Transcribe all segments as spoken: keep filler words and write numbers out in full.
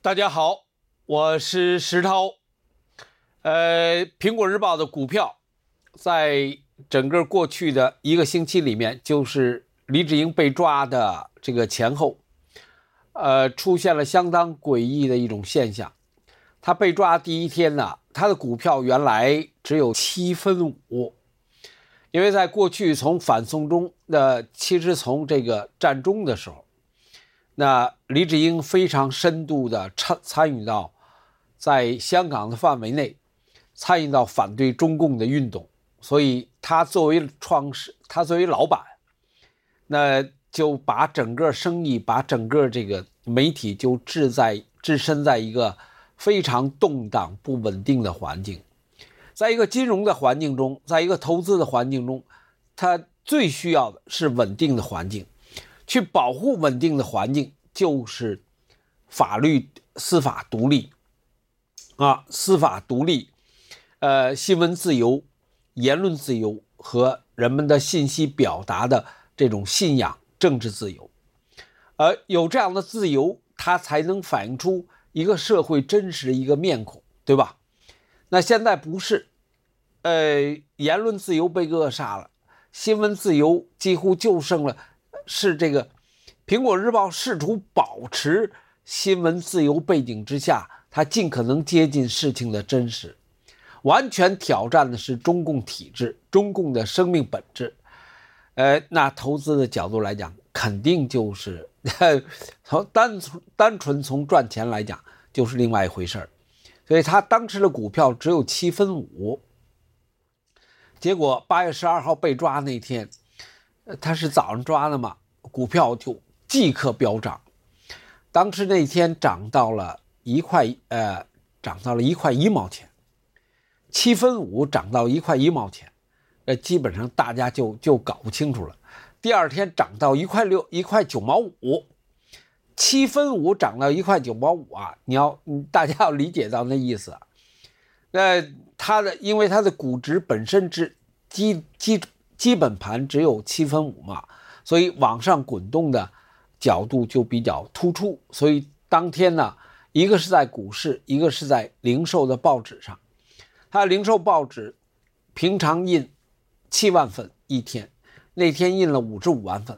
大家好，我是石涛。呃，苹果日报的股票在整个过去的一个星期里面，就是黎智英被抓的这个前后，呃，出现了相当诡异的一种现象。他被抓第一天呢，他的股票原来只有七分五，因为在过去从反送中的，其实从这个战中的时候，那黎智英非常深度的参参与到在香港的范围内参与到反对中共的运动，所以他作为创始，他作为老板，那就把整个生意，把整个这个媒体就置在置身在一个非常动荡不稳定的环境，在一个金融的环境中，在一个投资的环境中，他最需要的是稳定的环境。去保护稳定的环境，就是法律司法独立啊，司法独立，呃，新闻自由、言论自由和人们的信息表达的这种信仰、政治自由。而有这样的自由，它才能反映出一个社会真实的一个面孔，对吧？那现在不是，呃，言论自由被扼杀了，新闻自由几乎就剩了。是这个苹果日报试图保持新闻自由背景之下，它尽可能接近事情的真实，完全挑战的是中共体制，中共的生命本质。呃，那投资的角度来讲，肯定就是从单单纯从赚钱来讲，就是另外一回事儿。所以他当时的股票只有七分五，结果八月十二号被抓那天。他是早上抓的嘛，股票就即刻飙涨，当时那天涨到了一块，呃，涨到了一块一毛钱，七分五涨到一块一毛钱，呃，基本上大家就就搞不清楚了。第二天涨到一块六，一块九毛五，七分五涨到一块九毛五啊！你要大家要理解到那意思啊。那它的因为它的估值本身之基基。基本盘只有七分五嘛，所以往上滚动的角度就比较突出，所以当天呢，一个是在股市，一个是在零售的报纸上。它的零售报纸平常印七万份一天，那天印了五十五万份，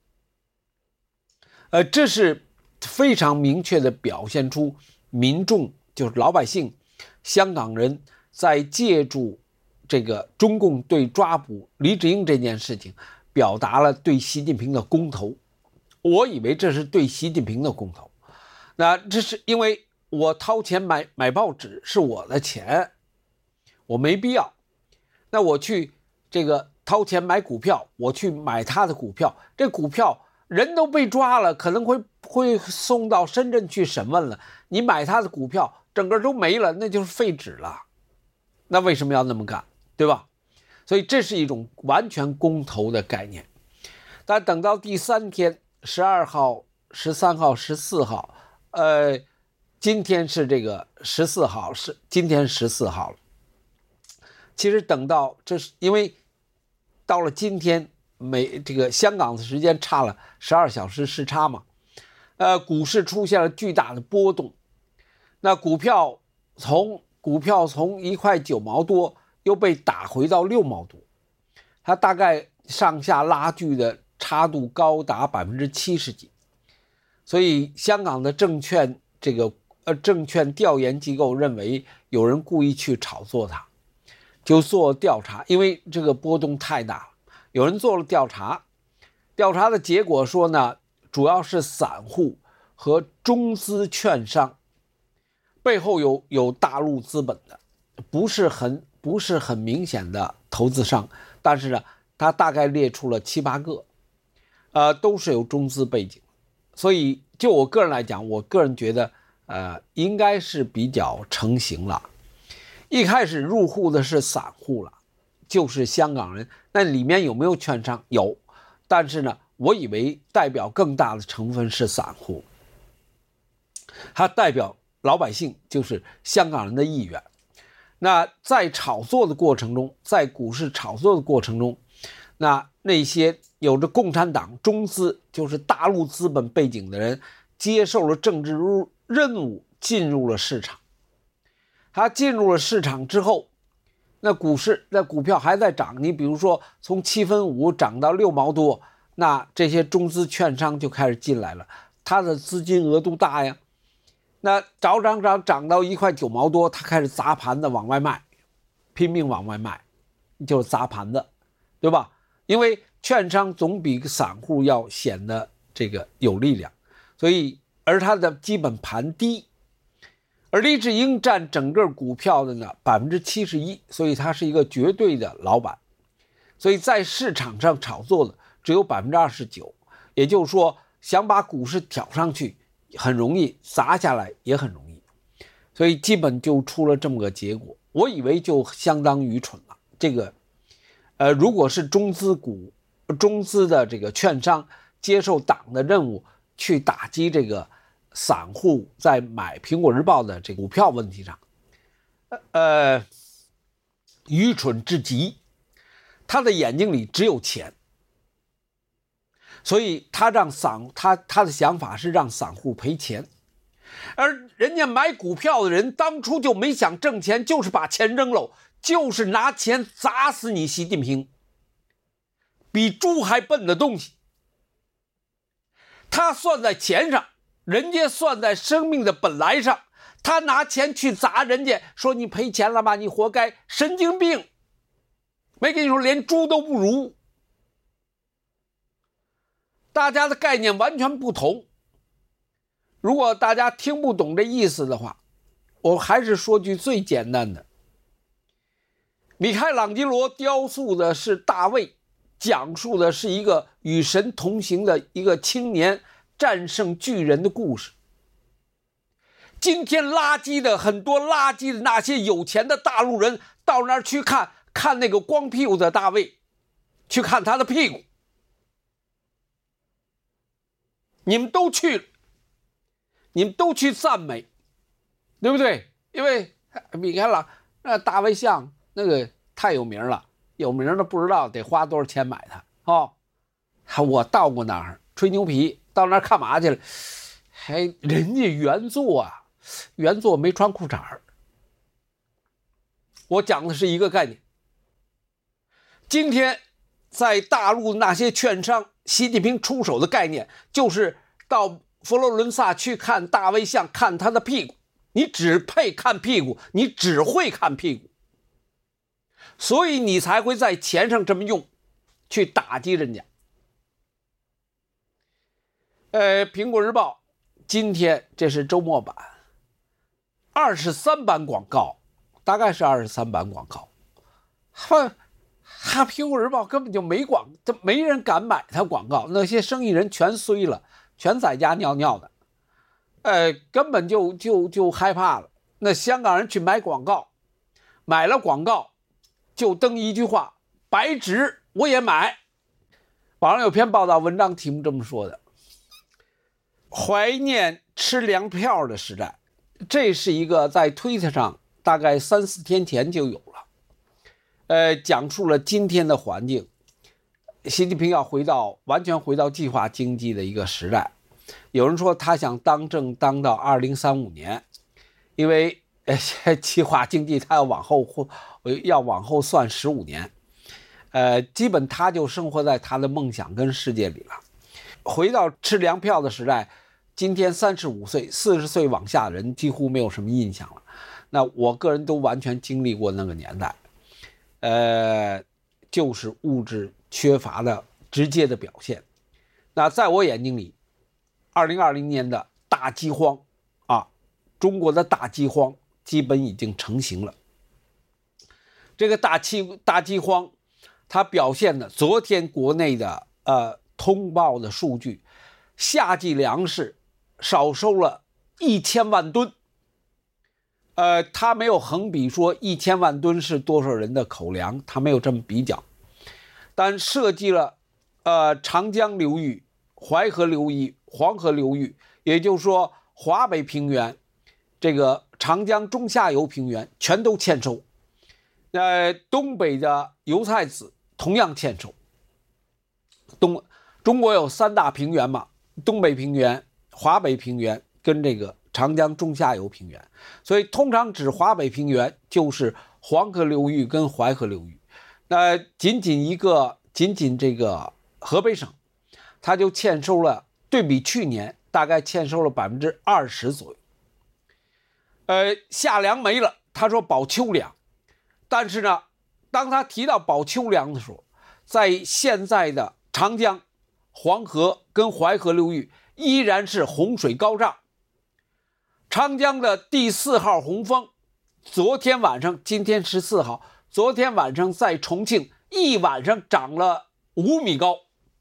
呃，这是非常明确的表现出民众，就是老百姓、香港人在借助这个中共对抓捕黎智英这件事情，表达了对习近平的公投。我以为这是对习近平的公投，那这是因为我掏钱买买报纸是我的钱，我没必要。那我去这个掏钱买股票，我去买他的股票，这股票人都被抓了，可能会会送到深圳去审问了。你买他的股票，整个都没了，那就是废纸了。那为什么要那么干？对吧？所以这是一种完全公投的概念。但等到第三天，十二号、十三号、十四号，呃，今天是这个十四号，是今天十四号了。其实等到这是因为到了今天，美这个香港的时间差了十二小时时差嘛，呃，股市出现了巨大的波动，那股票从股票从一块九毛多。又被打回到六毛多，它大概上下拉锯的差度高达百分之七十几，所以香港的证券这个呃证券调研机构认为有人故意去炒作它，就做调查，因为这个波动太大了，有人做了调查，调查的结果说呢，主要是散户和中资券商，背后有有大陆资本的，不是很。不是很明显的投资商，但是呢，他大概列出了七八个，呃，都是有中资背景，所以就我个人来讲，我个人觉得，呃，应该是比较成型了。一开始入户的是散户了，就是香港人，那里面有没有券商？有，但是呢，我以为代表更大的成分是散户，它代表老百姓，就是香港人的意愿。那在炒作的过程中，在股市炒作的过程中，那那些有着共产党中资，就是大陆资本背景的人，接受了政治任务， 进入了市场。它进入了市场之后，那股市那股票还在涨，你比如说从七分五涨到六毛多，那这些中资券商就开始进来了，它的资金额度大呀。那涨涨涨涨到一块九毛多，它开始砸盘子往外卖，拼命往外卖，就是砸盘子，对吧？因为券商总比散户要显得这个有力量，所以而它的基本盘低，而黎智英占整个股票的呢百分之七十一，所以他是一个绝对的老板，所以在市场上炒作的只有百分之二十九，也就是说想把股市挑上去很容易，砸下来也很容易，所以基本就出了这么个结果。我以为就相当愚蠢了，这个呃，如果是中资股中资的这个券商接受党的任务去打击这个散户在买苹果日报的这个股票问题上，呃，愚蠢至极。他的眼睛里只有钱，所以他让散他他的想法是让散户赔钱，而人家买股票的人当初就没想挣钱，就是把钱扔了，就是拿钱砸死你习近平，比猪还笨的东西。他算在钱上，人家算在生命的本来上，他拿钱去砸人家，说你赔钱了吧，你活该，神经病！没跟你说连猪都不如。大家的概念完全不同，如果大家听不懂这意思的话，我还是说句最简单的，米开朗基罗雕塑的是大卫，讲述的是一个与神同行的一个青年战胜巨人的故事。今天垃圾的很多垃圾的那些有钱的大陆人到那儿去看看那个光屁股的大卫，去看他的屁股，你们都去，你们都去赞美，对不对？因为米开朗那大卫像那个太有名了，有名的不知道得花多少钱买它哦。我到过那儿吹牛皮，到那儿干嘛去了？还人家原作啊，原作没穿裤衩儿。我讲的是一个概念。今天在大陆那些券商，习近平出手的概念就是到佛罗伦萨去看大卫像，看他的屁股，你只配看屁股，你只会看屁股，所以你才会在钱上这么用，去打击人家。呃，苹果日报今天这是周末版，二十三版广告，大概是二十三版广告。哈，哈，苹果日报根本就没广，这没人敢买它广告，那些生意人全衰了，全在家尿尿的，呃，根本就就就害怕了。那香港人去买广告，买了广告就登一句话：白纸我也买。网上有篇报道文章题目这么说的：怀念吃粮票的时代。这是一个在推特上大概三四天前就有了，呃，讲述了今天的环境。习近平要回到完全回到计划经济的一个时代。有人说他想当政当到二零三五年，因为呃计划经济他要往后要往后算十五年，呃，基本他就生活在他的梦想跟世界里了。回到吃粮票的时代，今天三十五岁、四十岁往下的人几乎没有什么印象了。那我个人都完全经历过那个年代，呃，就是物质缺乏的直接的表现。那在我眼睛里，二零二零年的大饥荒啊，中国的大饥荒基本已经成型了。这个大饥大饥荒，它表现的昨天国内的呃通报的数据，夏季粮食少收了一千万吨。呃，他没有横比说一千万吨是多少人的口粮，他没有这么比较，但涉及了呃长江流域、淮河流域、黄河流域，也就是说华北平原、这个长江中下游平原全都欠收。呃，东北的油菜籽同样欠收。东中国有三大平原嘛，东北平原、华北平原跟这个长江中下游平原。所以通常指华北平原就是黄河流域跟淮河流域。那仅仅一个仅仅这个河北省，它就欠收了，对比去年大概欠收了百分之二十左右。呃，夏粮没了，他说保秋粮，但是呢，当他提到保秋粮的时候，在现在的长江、黄河跟淮河流域依然是洪水高涨。长江的第四号洪峰，昨天晚上，今天十四号，昨天晚上在重庆一晚上涨了五米高，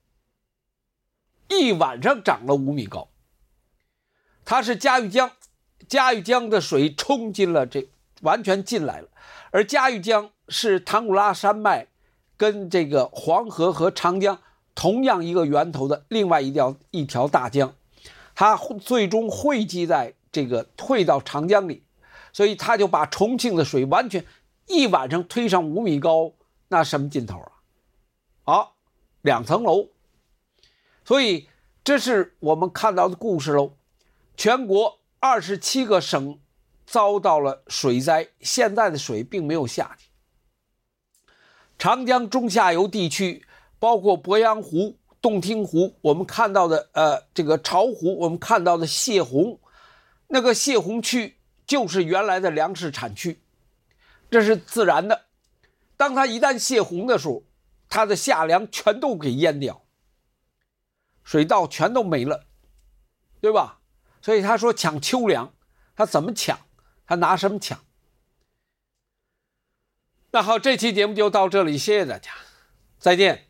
一晚上涨了五米高。它是嘉峪江，嘉峪江的水冲进了这，完全进来了。而嘉峪江是唐古拉山脉跟这个黄河和长江同样一个源头的另外一条一条大江，它最终汇集在这个汇到长江里，所以它就把重庆的水完全一晚上推上五米高，那什么劲头啊？好，两层楼。所以这是我们看到的故事喽。全国二十七个省遭到了水灾，现在的水并没有下去。长江中下游地区，包括鄱阳湖、洞庭湖，我们看到的呃这个巢湖，我们看到的泄洪，那个泄洪区就是原来的粮食产区，这是自然的。当它一旦泄洪的时候，它的下粮全都给淹掉，水稻全都没了，对吧？所以他说抢秋粮，他怎么抢？他拿什么抢？那好，这期节目就到这里，谢谢大家，再见。